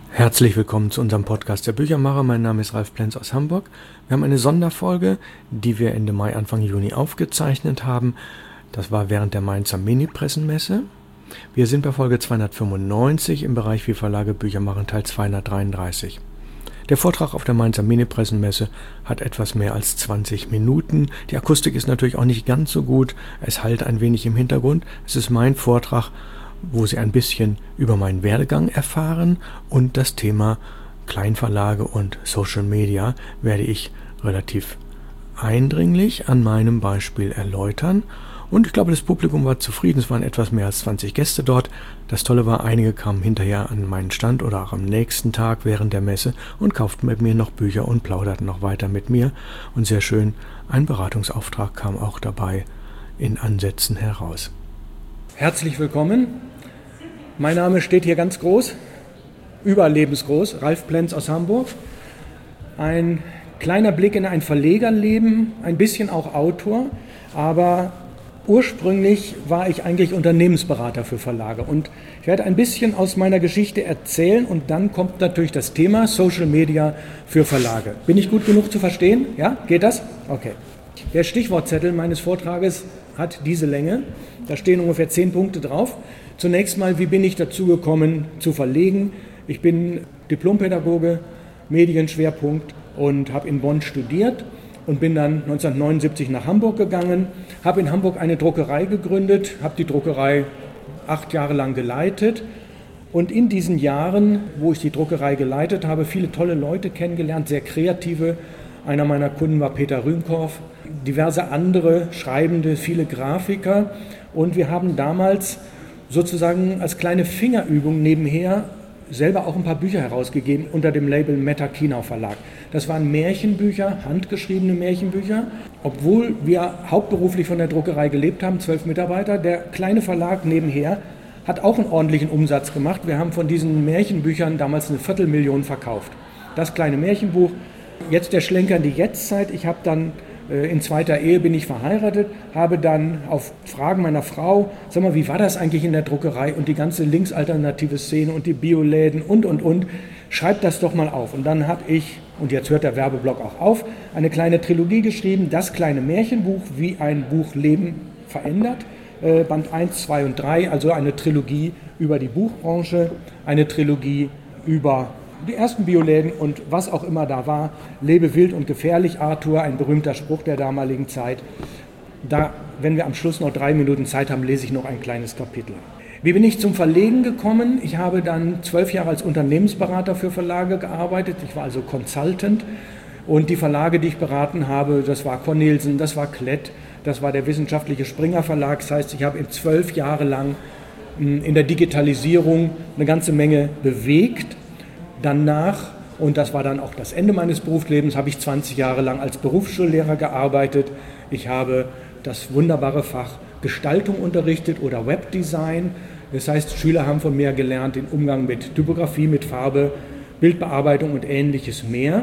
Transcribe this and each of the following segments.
Herzlich willkommen zu unserem Podcast der Büchermacher. Mein Name ist Ralf Plenz aus Hamburg. Wir haben eine Sonderfolge, die wir Ende Mai, Anfang Juni aufgezeichnet haben. Das war während der Mainzer Mini-Pressenmesse. Wir sind bei Folge 295 im Bereich Wir Verlage Bücher machen, Teil 233. Der Vortrag auf der Mainzer Mini-Pressenmesse hat etwas mehr als 20 Minuten. Die Akustik ist natürlich auch nicht ganz so gut. Es hallt ein wenig im Hintergrund. Es ist mein Vortrag, wo Sie ein bisschen über meinen Werdegang erfahren, und das Thema Kleinverlage und Social Media werde ich relativ eindringlich an meinem Beispiel erläutern. Und ich glaube, das Publikum war zufrieden. Es waren etwas mehr als 20 Gäste dort. Das Tolle war, einige kamen hinterher an meinen Stand oder auch am nächsten Tag während der Messe und kauften mit mir noch Bücher und plauderten noch weiter mit mir. Und sehr schön, ein Beratungsauftrag kam auch dabei in Ansätzen heraus. Herzlich willkommen. Mein Name steht hier ganz groß, überlebensgroß, Ralf Plenz aus Hamburg. Ein kleiner Blick in ein Verlegerleben, ein bisschen auch Autor, aber ursprünglich war ich eigentlich Unternehmensberater für Verlage. Und ich werde ein bisschen aus meiner Geschichte erzählen und dann kommt natürlich das Thema Social Media für Verlage. Bin ich gut genug zu verstehen? Ja, geht das? Okay. Der Stichwortzettel meines Vortrages hat diese Länge. Da stehen ungefähr 10 Punkte drauf. Zunächst mal, wie bin ich dazu gekommen zu verlegen? Ich bin Diplompädagoge, Medienschwerpunkt und habe in Bonn studiert und bin dann 1979 nach Hamburg gegangen, habe in Hamburg eine Druckerei gegründet, habe die Druckerei 8 Jahre lang geleitet und in diesen Jahren, wo ich die Druckerei geleitet habe, viele tolle Leute kennengelernt, sehr kreative. Einer meiner Kunden war Peter Rühmkorff, diverse andere Schreibende, viele Grafiker, und wir haben damals sozusagen als kleine Fingerübung nebenher selber auch ein paar Bücher herausgegeben unter dem Label Meta-Kinau Verlag. Das waren Märchenbücher, handgeschriebene Märchenbücher. Obwohl wir hauptberuflich von der Druckerei gelebt haben, 12 Mitarbeiter, der kleine Verlag nebenher hat auch einen ordentlichen Umsatz gemacht. Wir haben von diesen Märchenbüchern damals 250.000 verkauft. Das kleine Märchenbuch. Jetzt der Schlenker in die Jetztzeit. Ich habe dann in zweiter Ehe bin ich verheiratet, habe dann auf Fragen meiner Frau, sag mal, wie war das eigentlich in der Druckerei und die ganze linksalternative Szene und die Bioläden und, schreib das doch mal auf. Und dann habe ich, und jetzt hört der Werbeblock auch auf, eine kleine Trilogie geschrieben, das kleine Märchenbuch, wie ein Buch Leben verändert, Band 1, 2 und 3, also eine Trilogie über die Buchbranche, eine Trilogie über die ersten Bioläden und was auch immer da war. Lebe wild und gefährlich, Arthur, ein berühmter Spruch der damaligen Zeit. Da, wenn wir am Schluss noch 3 Minuten Zeit haben, lese ich noch ein kleines Kapitel. Wie bin ich zum Verlegen gekommen? Ich habe dann 12 Jahre als Unternehmensberater für Verlage gearbeitet. Ich war also Consultant. Und die Verlage, die ich beraten habe, das war Cornelsen, das war Klett, das war der wissenschaftliche Springer Verlag. Das heißt, ich habe 12 Jahre lang in der Digitalisierung eine ganze Menge bewegt. Danach, und das war dann auch das Ende meines Berufslebens, habe ich 20 Jahre lang als Berufsschullehrer gearbeitet. Ich habe das wunderbare Fach Gestaltung unterrichtet oder Webdesign. Das heißt, Schüler haben von mir gelernt den Umgang mit Typografie, mit Farbe, Bildbearbeitung und ähnliches mehr.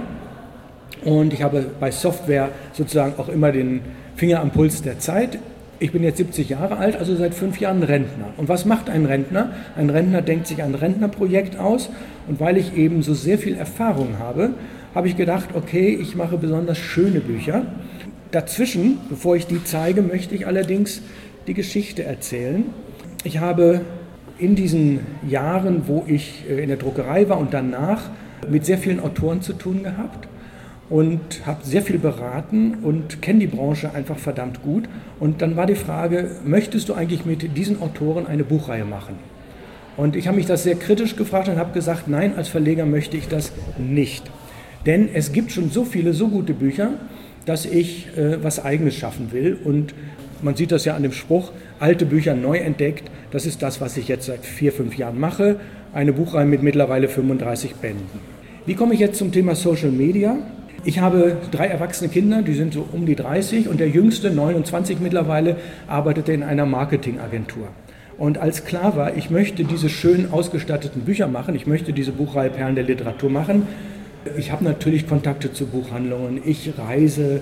Und ich habe bei Software sozusagen auch immer den Finger am Puls der Zeit. Ich bin jetzt 70 Jahre alt, also seit 5 Jahren Rentner. Und was macht ein Rentner? Ein Rentner denkt sich ein Rentnerprojekt aus. Und weil ich eben so sehr viel Erfahrung habe, habe ich gedacht, okay, ich mache besonders schöne Bücher. Dazwischen, bevor ich die zeige, möchte ich allerdings die Geschichte erzählen. Ich habe in diesen Jahren, wo ich in der Druckerei war und danach, mit sehr vielen Autoren zu tun gehabt. Und habe sehr viel beraten und kenne die Branche einfach verdammt gut. Und dann war die Frage, möchtest du eigentlich mit diesen Autoren eine Buchreihe machen? Und ich habe mich das sehr kritisch gefragt und habe gesagt, nein, als Verleger möchte ich das nicht. Denn es gibt schon so viele, so gute Bücher, dass ich was Eigenes schaffen will. Und man sieht das ja an dem Spruch, alte Bücher neu entdeckt. Das ist das, was ich jetzt seit 4, 5 Jahren mache. Eine Buchreihe mit mittlerweile 35 Bänden. Wie komme ich jetzt zum Thema Social Media? Ich habe 3 erwachsene Kinder, die sind so um die 30 und der jüngste, 29 mittlerweile, arbeitete in einer Marketingagentur. Und als klar war, ich möchte diese schön ausgestatteten Bücher machen, ich möchte diese Buchreihe Perlen der Literatur machen, ich habe natürlich Kontakte zu Buchhandlungen, ich reise,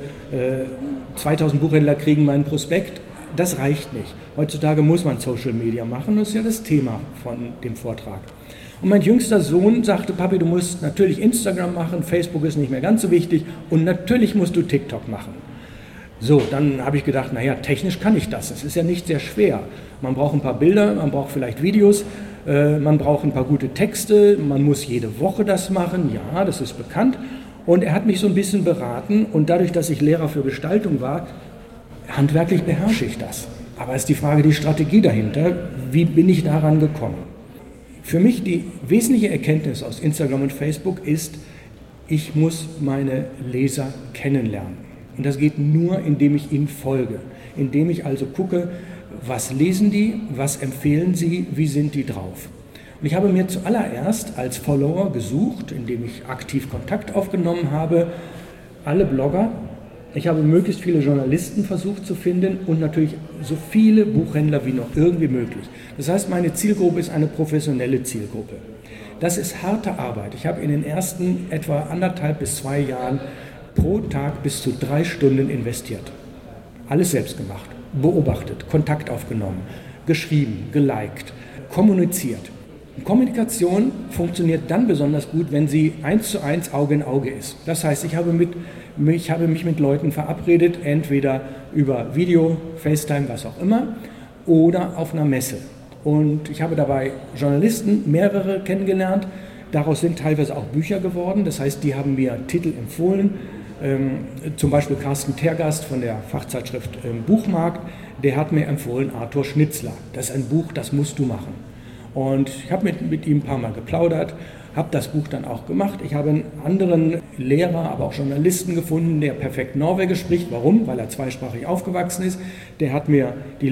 2000 Buchhändler kriegen meinen Prospekt, das reicht nicht. Heutzutage muss man Social Media machen, das ist ja das Thema von dem Vortrag. Und mein jüngster Sohn sagte, Papi, du musst natürlich Instagram machen, Facebook ist nicht mehr ganz so wichtig und natürlich musst du TikTok machen. So, dann habe ich gedacht, naja, technisch kann ich das ist ja nicht sehr schwer. Man braucht ein paar Bilder, man braucht vielleicht Videos, man braucht ein paar gute Texte, man muss jede Woche das machen, ja, das ist bekannt. Und er hat mich so ein bisschen beraten und dadurch, dass ich Lehrer für Gestaltung war, handwerklich beherrsche ich das. Aber es ist die Frage, die Strategie dahinter, wie bin ich daran gekommen? Für mich die wesentliche Erkenntnis aus Instagram und Facebook ist, ich muss meine Leser kennenlernen. Und das geht nur, indem ich ihnen folge, indem ich also gucke, was lesen die, was empfehlen sie, wie sind die drauf. Und ich habe mir zuallererst als Follower gesucht, indem ich aktiv Kontakt aufgenommen habe, alle Blogger. Ich habe möglichst viele Journalisten versucht zu finden und natürlich so viele Buchhändler wie noch irgendwie möglich. Das heißt, meine Zielgruppe ist eine professionelle Zielgruppe. Das ist harte Arbeit. Ich habe in den ersten etwa 1,5 bis 2 Jahren pro Tag bis zu 3 Stunden investiert. Alles selbst gemacht, beobachtet, Kontakt aufgenommen, geschrieben, geliked, kommuniziert. Kommunikation funktioniert dann besonders gut, wenn sie 1:1 Auge in Auge ist. Das heißt, ich habe mich mit Leuten verabredet, entweder über Video, FaceTime, was auch immer, oder auf einer Messe. Und ich habe dabei Journalisten, mehrere kennengelernt. Daraus sind teilweise auch Bücher geworden. Das heißt, die haben mir Titel empfohlen. Zum Beispiel Carsten Tergast von der Fachzeitschrift Buchmarkt. Der hat mir empfohlen Arthur Schnitzler. Das ist ein Buch, das musst du machen. Und ich habe mit ihm ein paar Mal geplaudert, habe das Buch dann auch gemacht. Ich habe einen anderen Lehrer, aber auch Journalisten gefunden, der perfekt Norwegisch spricht. Warum? Weil er zweisprachig aufgewachsen ist. Der hat mir die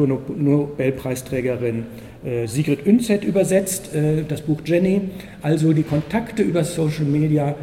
Literaturnobelpreisträgerin Sigrid Undset übersetzt, das Buch Jenny. Also die Kontakte über Social Media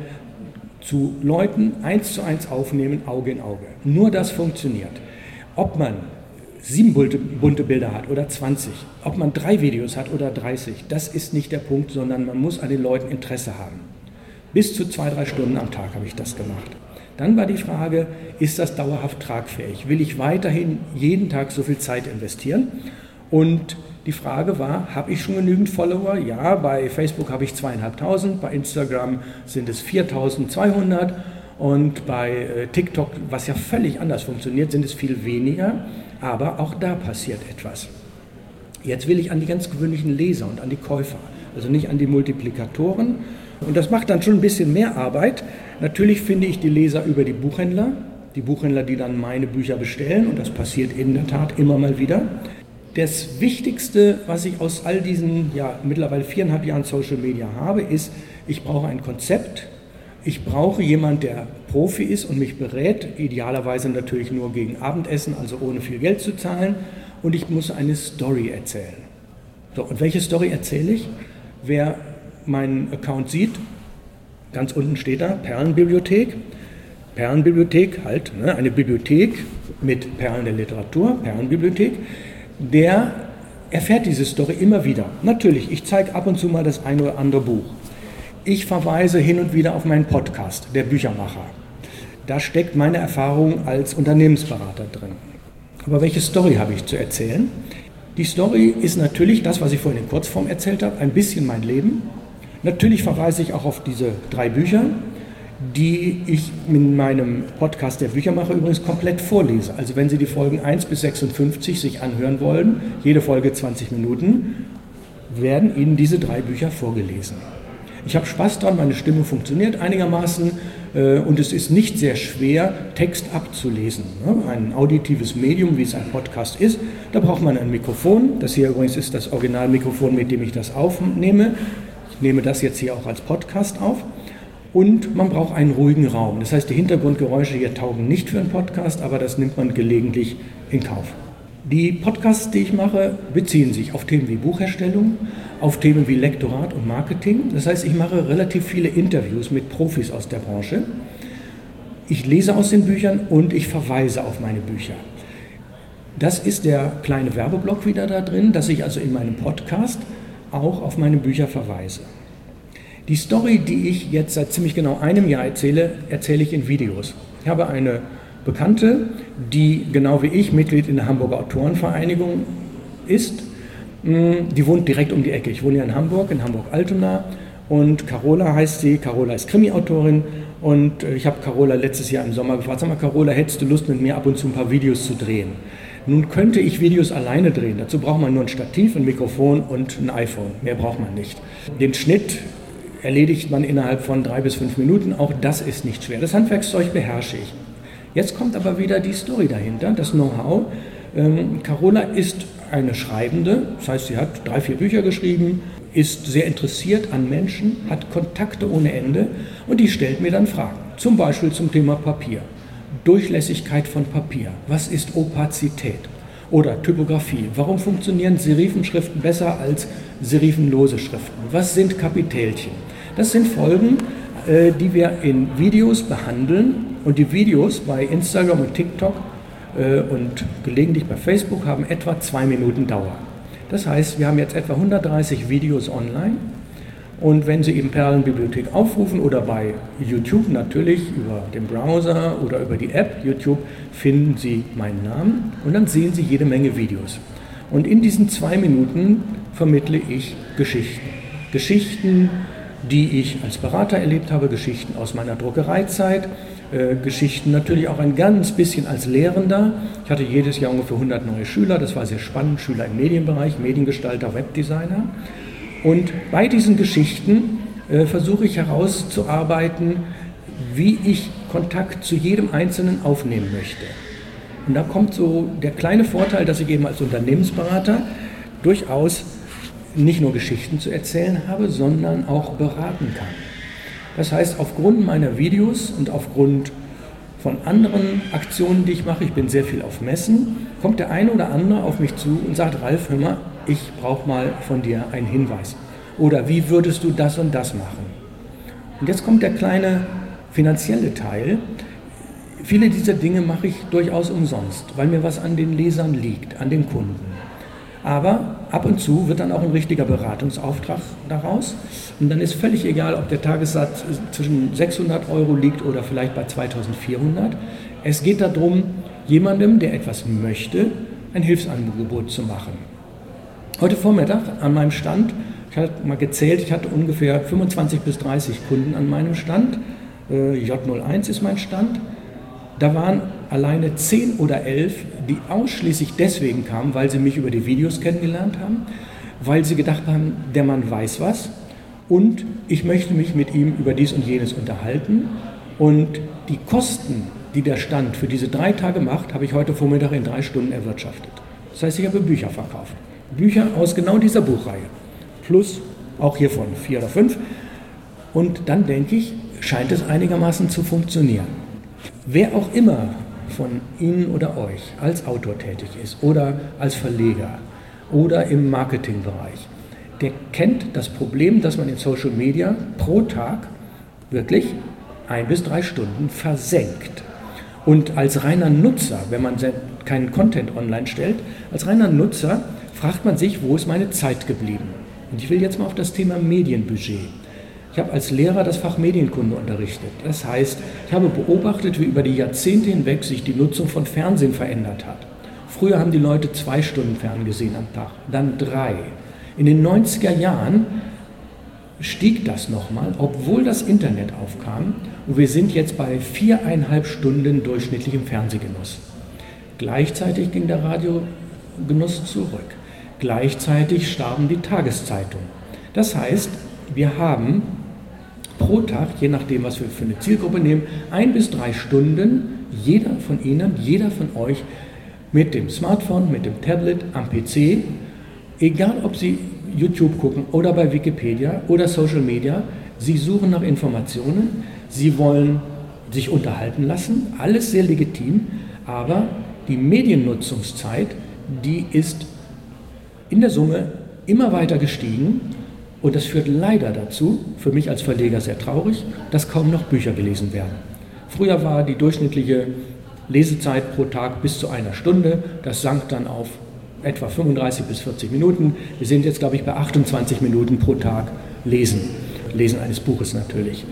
zu Leuten 1:1 aufnehmen, Auge in Auge. Nur das funktioniert. Ob man 7 bunte Bilder hat oder 20, ob man 3 Videos hat oder 30, das ist nicht der Punkt, sondern man muss an den Leuten Interesse haben. Bis zu 2-3 Stunden am Tag habe ich das gemacht. Dann war die Frage, ist das dauerhaft tragfähig? Will ich weiterhin jeden Tag so viel Zeit investieren? Und die Frage war, habe ich schon genügend Follower? Ja, bei Facebook habe ich 2.500, bei Instagram sind es 4.200 und bei TikTok, was ja völlig anders funktioniert, sind es viel weniger. Aber auch da passiert etwas. Jetzt will ich an die ganz gewöhnlichen Leser und an die Käufer, also nicht an die Multiplikatoren. Und das macht dann schon ein bisschen mehr Arbeit. Natürlich finde ich die Leser über die Buchhändler, die dann meine Bücher bestellen. Und das passiert in der Tat immer mal wieder. Das Wichtigste, was ich aus all diesen mittlerweile 4,5 Jahren Social Media habe, ist, ich brauche ein Konzept. Ich brauche jemanden, der Profi ist und mich berät, idealerweise natürlich nur gegen Abendessen, also ohne viel Geld zu zahlen. Und ich muss eine Story erzählen. So, und welche Story erzähle ich? Wer meinen Account sieht, ganz unten steht da Perlenbibliothek. Perlenbibliothek, eine Bibliothek mit Perlen der Literatur, Perlenbibliothek. Der erfährt diese Story immer wieder. Natürlich, ich zeige ab und zu mal das ein oder andere Buch. Ich verweise hin und wieder auf meinen Podcast, der Büchermacher. Da steckt meine Erfahrung als Unternehmensberater drin. Aber welche Story habe ich zu erzählen? Die Story ist natürlich das, was ich vorhin in Kurzform erzählt habe, ein bisschen mein Leben. Natürlich verweise ich auch auf diese 3 Bücher, die ich in meinem Podcast der Büchermacher übrigens komplett vorlese. Also wenn Sie die Folgen 1 bis 56 sich anhören wollen, jede Folge 20 Minuten, werden Ihnen diese 3 Bücher vorgelesen. Ich habe Spaß dran, meine Stimme funktioniert einigermaßen und es ist nicht sehr schwer, Text abzulesen. Ein auditives Medium, wie es ein Podcast ist, da braucht man ein Mikrofon. Das hier übrigens ist das Originalmikrofon, mit dem ich das aufnehme. Ich nehme das jetzt hier auch als Podcast auf. Und man braucht einen ruhigen Raum. Das heißt, die Hintergrundgeräusche hier taugen nicht für einen Podcast, aber das nimmt man gelegentlich in Kauf. Die Podcasts, die ich mache, beziehen sich auf Themen wie Buchherstellung, auf Themen wie Lektorat und Marketing. Das heißt, ich mache relativ viele Interviews mit Profis aus der Branche. Ich lese aus den Büchern und ich verweise auf meine Bücher. Das ist der kleine Werbeblock wieder da drin, dass ich also in meinem Podcast auch auf meine Bücher verweise. Die Story, die ich jetzt seit ziemlich genau einem Jahr erzähle, erzähle ich in Videos. Ich habe eine Bekannte, die genau wie ich Mitglied in der Hamburger Autorenvereinigung ist. Die wohnt direkt um die Ecke. Ich wohne ja in Hamburg-Altona. Und Carola heißt sie. Carola ist Krimi-Autorin. Und ich habe Carola letztes Jahr im Sommer gefragt, sag mal Carola, hättest du Lust mit mir ab und zu ein paar Videos zu drehen? Nun könnte ich Videos alleine drehen. Dazu braucht man nur ein Stativ, ein Mikrofon und ein iPhone. Mehr braucht man nicht. Den Schnitt erledigt man innerhalb von 3 bis 5 Minuten. Auch das ist nicht schwer. Das Handwerkszeug beherrsche ich. Jetzt kommt aber wieder die Story dahinter, das Know-how. Carola ist eine Schreibende, das heißt, sie hat 3, 4 Bücher geschrieben, ist sehr interessiert an Menschen, hat Kontakte ohne Ende und die stellt mir dann Fragen. Zum Beispiel zum Thema Papier. Durchlässigkeit von Papier. Was ist Opazität? Oder Typografie. Warum funktionieren Serifenschriften besser als serifenlose Schriften? Was sind Kapitälchen? Das sind Folgen, die wir in Videos behandeln. Und die Videos bei Instagram und TikTok und gelegentlich bei Facebook haben etwa 2 Minuten Dauer. Das heißt, wir haben jetzt etwa 130 Videos online. Und wenn Sie eben Perlenbibliothek aufrufen oder bei YouTube natürlich über den Browser oder über die App YouTube, finden Sie meinen Namen und dann sehen Sie jede Menge Videos. Und in diesen 2 Minuten vermittle ich Geschichten. Geschichten, die ich als Berater erlebt habe, Geschichten aus meiner Druckereizeit, Geschichten natürlich auch ein ganz bisschen als Lehrender. Ich hatte jedes Jahr ungefähr 100 neue Schüler, das war sehr spannend, Schüler im Medienbereich, Mediengestalter, Webdesigner. Und bei diesen Geschichten versuche ich herauszuarbeiten, wie ich Kontakt zu jedem Einzelnen aufnehmen möchte. Und da kommt so der kleine Vorteil, dass ich eben als Unternehmensberater durchaus nicht nur Geschichten zu erzählen habe, sondern auch beraten kann. Das heißt, aufgrund meiner Videos und aufgrund von anderen Aktionen, die ich mache, ich bin sehr viel auf Messen, kommt der eine oder andere auf mich zu und sagt, Ralf, hör mal, ich brauche mal von dir einen Hinweis. Oder wie würdest du das und das machen? Und jetzt kommt der kleine finanzielle Teil. Viele dieser Dinge mache ich durchaus umsonst, weil mir was an den Lesern liegt, an den Kunden. Aber ab und zu wird dann auch ein richtiger Beratungsauftrag daraus. Und dann ist völlig egal, ob der Tagessatz zwischen 600 € liegt oder vielleicht bei 2400. Es geht darum, jemandem, der etwas möchte, ein Hilfsangebot zu machen. Heute Vormittag an meinem Stand, ich habe mal gezählt, ich hatte ungefähr 25 bis 30 Kunden an meinem Stand. J01 ist mein Stand. Da waren alleine 10 oder 11, die ausschließlich deswegen kamen, weil sie mich über die Videos kennengelernt haben, weil sie gedacht haben, der Mann weiß was und ich möchte mich mit ihm über dies und jenes unterhalten. Und die Kosten, die der Stand für diese 3 Tage macht, habe ich heute Vormittag in 3 Stunden erwirtschaftet. Das heißt, ich habe Bücher verkauft. Bücher aus genau dieser Buchreihe. Plus auch hiervon 4 oder 5. Und dann denke ich, scheint es einigermaßen zu funktionieren. Wer auch immer von Ihnen oder euch als Autor tätig ist oder als Verleger oder im Marketingbereich, der kennt das Problem, dass man in Social Media pro Tag wirklich 1 bis 3 Stunden versenkt. Und als reiner Nutzer, wenn man keinen Content online stellt, als reiner Nutzer fragt man sich, wo ist meine Zeit geblieben? Und ich will jetzt mal auf das Thema Medienbudget. Ich habe als Lehrer das Fach Medienkunde unterrichtet. Das heißt, ich habe beobachtet, wie über die Jahrzehnte hinweg sich die Nutzung von Fernsehen verändert hat. Früher haben die Leute 2 Stunden Fernsehen am Tag, dann 3. In den 90er Jahren stieg das nochmal, obwohl das Internet aufkam. Und wir sind jetzt bei 4,5 Stunden durchschnittlichem Fernsehgenuss. Gleichzeitig ging der Radiogenuss zurück. Gleichzeitig starben die Tageszeitungen. Das heißt, wir haben pro Tag, je nachdem, was wir für eine Zielgruppe nehmen, 1 bis 3 Stunden, jeder von Ihnen, jeder von euch mit dem Smartphone, mit dem Tablet, am PC, egal ob Sie YouTube gucken oder bei Wikipedia oder Social Media, Sie suchen nach Informationen, Sie wollen sich unterhalten lassen, alles sehr legitim, aber die Mediennutzungszeit, die ist in der Summe immer weiter gestiegen. Und das führt leider dazu, für mich als Verleger sehr traurig, dass kaum noch Bücher gelesen werden. Früher war die durchschnittliche Lesezeit pro Tag bis zu 1 Stunde. Das sank dann auf etwa 35 bis 40 Minuten. Wir sind jetzt, glaube ich, bei 28 Minuten pro Tag Lesen. Lesen eines Buches natürlich.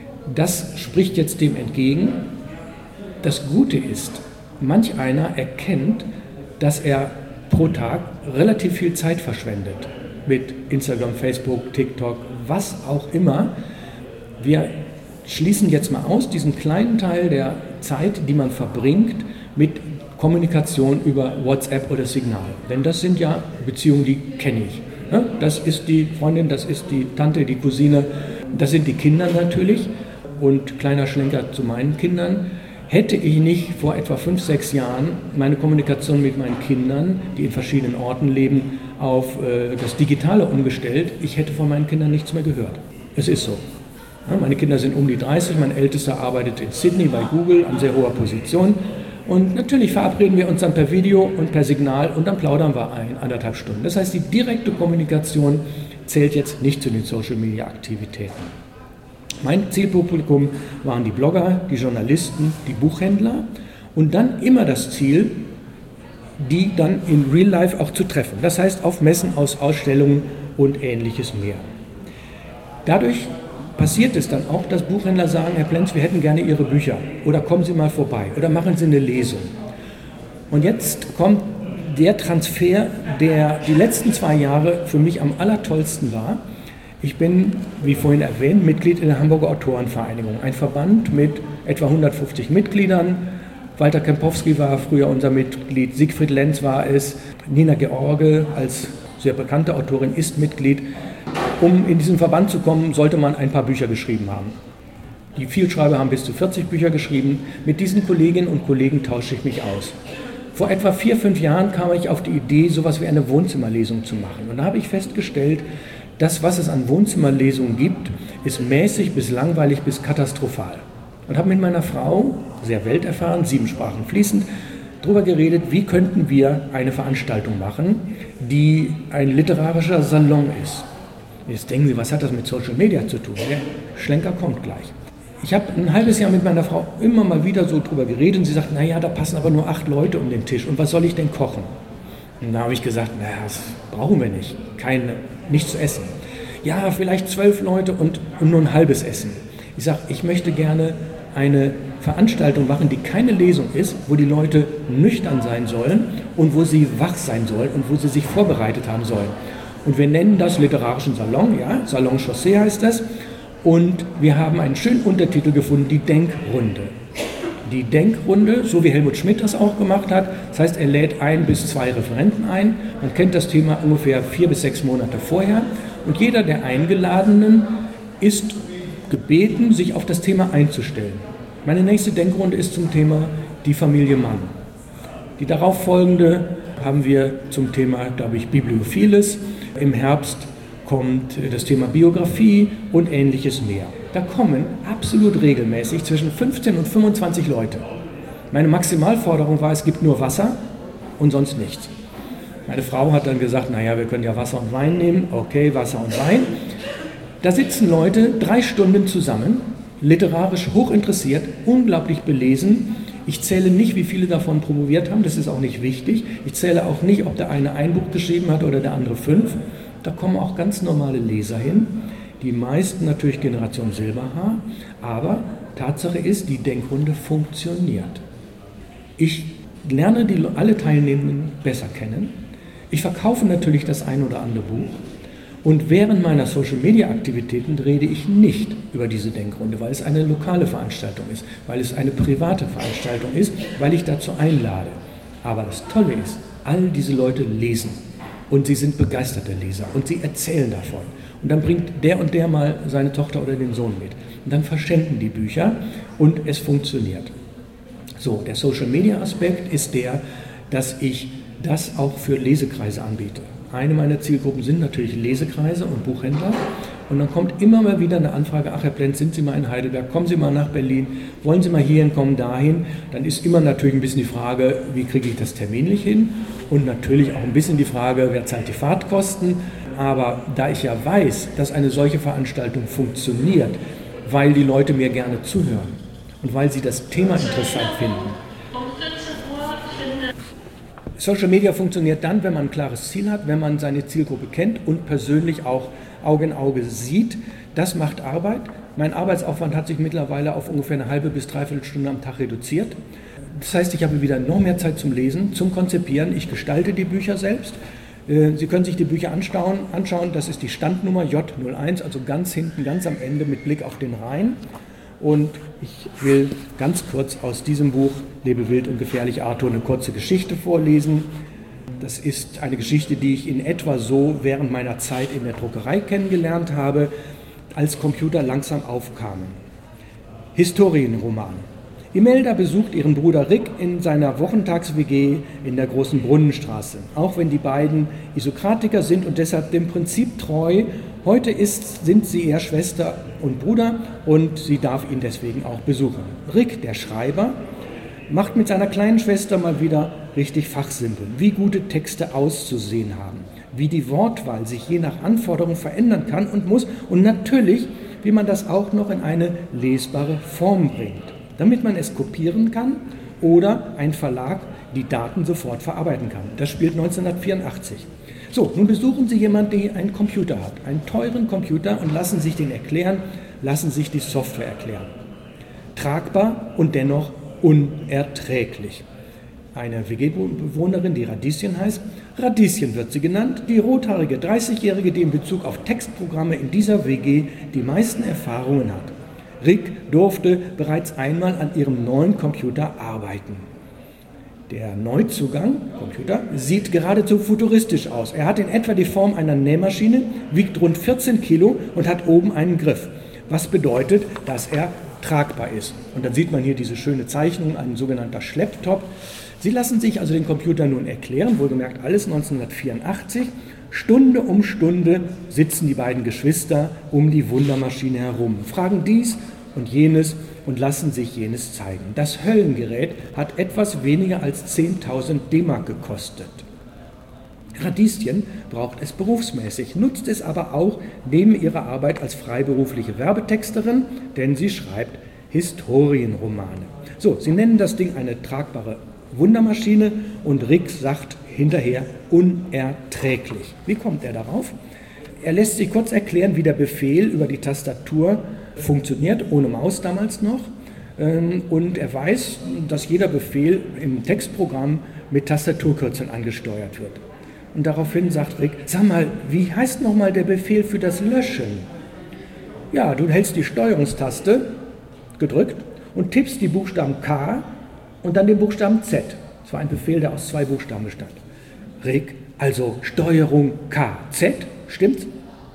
Das spricht jetzt dem entgegen. Das Gute ist, manch einer erkennt, dass er pro Tag relativ viel Zeit verschwendet mit Instagram, Facebook, TikTok, was auch immer. Wir schließen jetzt mal aus diesen kleinen Teil der Zeit, die man verbringt mit Kommunikation über WhatsApp oder Signal. Denn das sind ja Beziehungen, die kenne ich. Das ist die Freundin, das ist die Tante, die Cousine, das sind die Kinder natürlich. Und kleiner Schlenker zu meinen Kindern. Hätte ich nicht vor etwa 5, 6 Jahren meine Kommunikation mit meinen Kindern, die in verschiedenen Orten leben, auf das Digitale umgestellt, ich hätte von meinen Kindern nichts mehr gehört. Es ist so. Ja, meine Kinder sind um die 30, mein Ältester arbeitet in Sydney bei Google an sehr hoher Position. Und natürlich verabreden wir uns dann per Video und per Signal und dann plaudern wir 1,5 Stunden. Das heißt, die direkte Kommunikation zählt jetzt nicht zu den Social-Media-Aktivitäten. Mein Zielpublikum waren die Blogger, die Journalisten, die Buchhändler und dann immer das Ziel, die dann in Real Life auch zu treffen. Das heißt auf Messen, aus Ausstellungen und Ähnliches mehr. Dadurch passiert es dann auch, dass Buchhändler sagen, Herr Plenz, wir hätten gerne Ihre Bücher oder kommen Sie mal vorbei oder machen Sie eine Lesung. Und jetzt kommt der Transfer, der die letzten 2 Jahre für mich am allertollsten war. Ich bin, wie vorhin erwähnt, Mitglied in der Hamburger Autorenvereinigung, ein Verband mit etwa 150 Mitgliedern. Walter Kempowski war früher unser Mitglied, Siegfried Lenz war es, Nina George als sehr bekannte Autorin ist Mitglied. Um in diesen Verband zu kommen, sollte man ein paar Bücher geschrieben haben. Die Vielschreiber haben bis zu 40 Bücher geschrieben. Mit diesen Kolleginnen und Kollegen tausche ich mich aus. Vor etwa 4, 5 Jahren kam ich auf die Idee, sowas wie eine Wohnzimmerlesung zu machen. Und da habe ich festgestellt, das, was es an Wohnzimmerlesungen gibt, ist mäßig bis langweilig bis katastrophal. Und habe mit meiner Frau, sehr welterfahren, 7 Sprachen fließend, darüber geredet, wie könnten wir eine Veranstaltung machen, die ein literarischer Salon ist. Jetzt denken Sie, was hat das mit Social Media zu tun? Der Schlenker kommt gleich. Ich habe ein halbes Jahr mit meiner Frau immer mal wieder so drüber geredet und sie sagt, naja, da passen aber nur 8 Leute um den Tisch und was soll ich denn kochen? Und da habe ich gesagt, naja, das brauchen wir nicht, nichts zu essen. Ja, vielleicht 12 Leute und nur ein halbes Essen. Ich sage, ich möchte gerne eine Veranstaltung machen, die keine Lesung ist, wo die Leute nüchtern sein sollen und wo sie wach sein sollen und wo sie sich vorbereitet haben sollen. Und wir nennen das literarischen Salon, ja, Salon Chaussee heißt das. Und wir haben einen schönen Untertitel gefunden, die Denkrunde. Die Denkrunde, so wie Helmut Schmidt das auch gemacht hat, das heißt, er lädt 1 bis 2 Referenten ein. Man kennt das Thema ungefähr 4 bis 6 Monate vorher. Und jeder der Eingeladenen ist gebeten, sich auf das Thema einzustellen. Meine nächste Denkrunde ist zum Thema die Familie Mann. Die darauffolgende haben wir zum Thema, glaube ich, Bibliophiles. Im Herbst kommt das Thema Biografie und Ähnliches mehr. Da kommen absolut regelmäßig zwischen 15 und 25 Leute. Meine Maximalforderung war, es gibt nur Wasser und sonst nichts. Meine Frau hat dann gesagt, naja, wir können ja Wasser und Wein nehmen. Okay, Wasser und Wein. Da sitzen Leute 3 Stunden zusammen, literarisch hochinteressiert, unglaublich belesen. Ich zähle nicht, wie viele davon promoviert haben, das ist auch nicht wichtig. Ich zähle auch nicht, ob der eine ein Buch geschrieben hat oder der andere 5. Da kommen auch ganz normale Leser hin, die meisten natürlich Generation Silberhaar, aber Tatsache ist, die Denkrunde funktioniert. Ich lerne alle Teilnehmenden besser kennen. Ich verkaufe natürlich das ein oder andere Buch. Und während meiner Social-Media-Aktivitäten rede ich nicht über diese Denkrunde, weil es eine lokale Veranstaltung ist, weil es eine private Veranstaltung ist, weil ich dazu einlade. Aber das Tolle ist, all diese Leute lesen und sie sind begeisterte Leser und sie erzählen davon. Und dann bringt der und der mal seine Tochter oder den Sohn mit. Und dann verschenken die Bücher und es funktioniert. So, der Social-Media-Aspekt ist der, dass ich das auch für Lesekreise anbiete. Eine meiner Zielgruppen sind natürlich Lesekreise und Buchhändler. Und dann kommt immer mal wieder eine Anfrage, ach Herr Plenz, sind Sie mal in Heidelberg, kommen Sie mal nach Berlin, wollen Sie mal hierhin kommen, dahin. Dann ist immer natürlich ein bisschen die Frage, wie kriege ich das terminlich hin? Und natürlich auch ein bisschen die Frage, wer zahlt die Fahrtkosten? Aber da ich ja weiß, dass eine solche Veranstaltung funktioniert, weil die Leute mir gerne zuhören und weil sie das Thema interessant finden. Social Media funktioniert dann, wenn man ein klares Ziel hat, wenn man seine Zielgruppe kennt und persönlich auch Auge in Auge sieht. Das macht Arbeit. Mein Arbeitsaufwand hat sich mittlerweile auf ungefähr eine halbe bis dreiviertel Stunde am Tag reduziert. Das heißt, ich habe wieder noch mehr Zeit zum Lesen, zum Konzipieren. Ich gestalte die Bücher selbst. Sie können sich die Bücher anschauen. Das ist die Standnummer J01, also ganz hinten, ganz am Ende mit Blick auf den Rhein. Und ich will ganz kurz aus diesem Buch Lebe wild und gefährlich, Arthur, eine kurze Geschichte vorlesen. Das ist eine Geschichte, die ich in etwa so während meiner Zeit in der Druckerei kennengelernt habe, als Computer langsam aufkamen. Historienroman. Imelda besucht ihren Bruder Rick in seiner Wochentags-WG in der Großen Brunnenstraße. Auch wenn die beiden Isokratiker sind und deshalb dem Prinzip treu, heute sind sie eher Schwester und Bruder und sie darf ihn deswegen auch besuchen. Rick, der Schreiber, macht mit seiner kleinen Schwester mal wieder richtig Fachsimpeln, wie gute Texte auszusehen haben, wie die Wortwahl sich je nach Anforderung verändern kann und muss und natürlich, wie man das auch noch in eine lesbare Form bringt, damit man es kopieren kann oder ein Verlag die Daten sofort verarbeiten kann. Das spielt 1984. So, nun besuchen Sie jemanden, der einen Computer hat, einen teuren Computer und lassen sich den erklären, lassen sich die Software erklären. Tragbar und dennoch unerträglich. Eine WG-Bewohnerin, die Radieschen heißt, Radieschen wird sie genannt, die rothaarige 30-Jährige, die in Bezug auf Textprogramme in dieser WG die meisten Erfahrungen hat. Rick durfte bereits einmal an ihrem neuen Computer arbeiten. Der Neuzugang, Computer, sieht geradezu futuristisch aus. Er hat in etwa die Form einer Nähmaschine, wiegt rund 14 Kilo und hat oben einen Griff. Was bedeutet, dass er tragbar ist. Und dann sieht man hier diese schöne Zeichnung, ein sogenannter Schlepptop. Sie lassen sich also den Computer nun erklären, wohlgemerkt alles 1984. Stunde um Stunde sitzen die beiden Geschwister um die Wundermaschine herum, fragen dies und jenes und lassen sich jenes zeigen. Das Höllengerät hat etwas weniger als 10.000 D-Mark gekostet. Radieschen braucht es berufsmäßig, nutzt es aber auch neben ihrer Arbeit als freiberufliche Werbetexterin, denn sie schreibt Historienromane. So, sie nennen das Ding eine tragbare Wundermaschine und Rick sagt hinterher unerträglich. Wie kommt er darauf? Er lässt sich kurz erklären, wie der Befehl über die Tastatur funktioniert, ohne Maus damals noch. Und er weiß, dass jeder Befehl im Textprogramm mit Tastaturkürzeln angesteuert wird. Und daraufhin sagt Rick, sag mal, wie heißt nochmal der Befehl für das Löschen? Ja, du hältst die Steuerungstaste gedrückt und tippst die Buchstaben K und dann den Buchstaben Z. Das war ein Befehl, der aus 2 Buchstaben bestand. Rick, also Steuerung K, Z, stimmt's?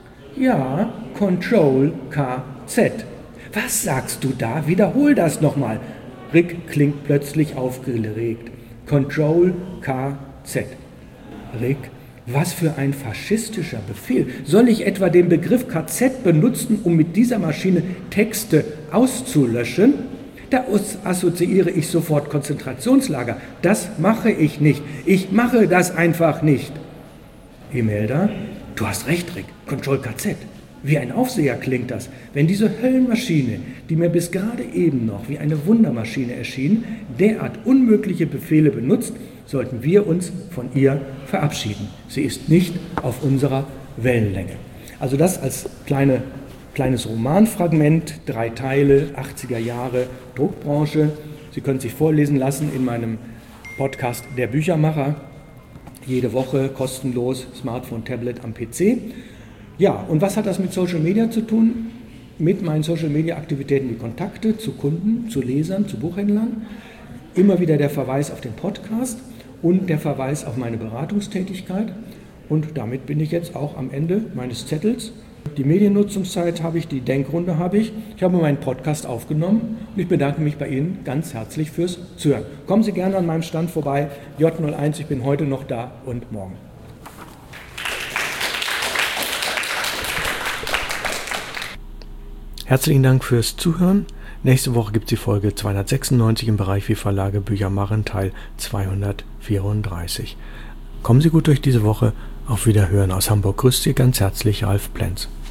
Ja, Control K, Z. Was sagst du da? Wiederhol das nochmal. Rick klingt plötzlich aufgeregt. Control K, Z. Rick, was für ein faschistischer Befehl. Soll ich etwa den Begriff KZ benutzen, um mit dieser Maschine Texte auszulöschen? Da assoziiere ich sofort Konzentrationslager. Das mache ich nicht. Ich mache das einfach nicht. Imelda, du hast recht, Rick. Control KZ. Wie ein Aufseher klingt das. Wenn diese Höllenmaschine, die mir bis gerade eben noch wie eine Wundermaschine erschien, derart unmögliche Befehle benutzt, sollten wir uns von ihr verabschieden. Sie ist nicht auf unserer Wellenlänge. Also das als kleines Romanfragment, 3 Teile, 80er Jahre, Druckbranche. Sie können sich vorlesen lassen in meinem Podcast Der Büchermacher. Jede Woche kostenlos, Smartphone, Tablet am PC. Ja, und was hat das mit Social Media zu tun? Mit meinen Social Media Aktivitäten, die Kontakte zu Kunden, zu Lesern, zu Buchhändlern. Immer wieder der Verweis auf den Podcast und der Verweis auf meine Beratungstätigkeit. Und damit bin ich jetzt auch am Ende meines Zettels. Die Mediennutzungszeit habe ich, die Denkrunde habe ich. Ich habe meinen Podcast aufgenommen und ich bedanke mich bei Ihnen ganz herzlich fürs Zuhören. Kommen Sie gerne an meinem Stand vorbei, J01, ich bin heute noch da und morgen. Herzlichen Dank fürs Zuhören. Nächste Woche gibt es die Folge 296 im Bereich wie Verlage Bücher machen, Teil 234. Kommen Sie gut durch diese Woche. Auf Wiederhören aus Hamburg. Grüßt Sie ganz herzlich, Ralf Plenz.